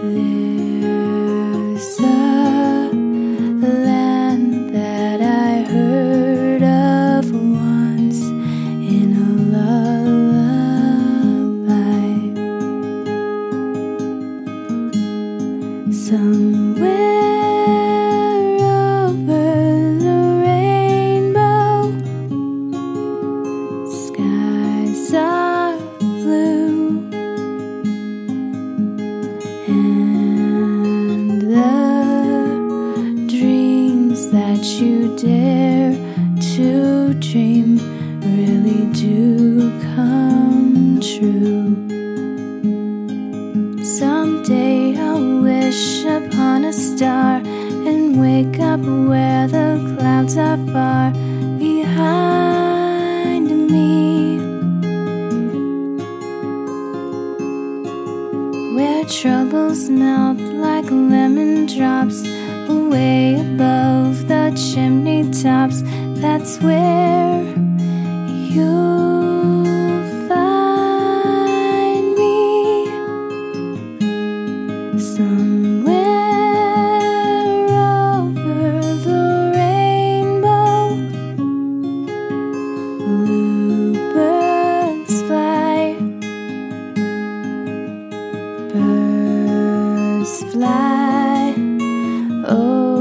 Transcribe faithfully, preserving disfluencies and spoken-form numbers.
There's a land that I heard of once in a lullaby. Somewhere over the rainbow, skies are blue, and the dreams that you dare to dream really do come true. Someday I'll wish upon a star and wake up where the clouds are far behind me, where troubles melt like lemon drops away above the chimney tops. That's where you'll find me. Somewhere over the rainbow, bluebirds fly, birds fly. Oh,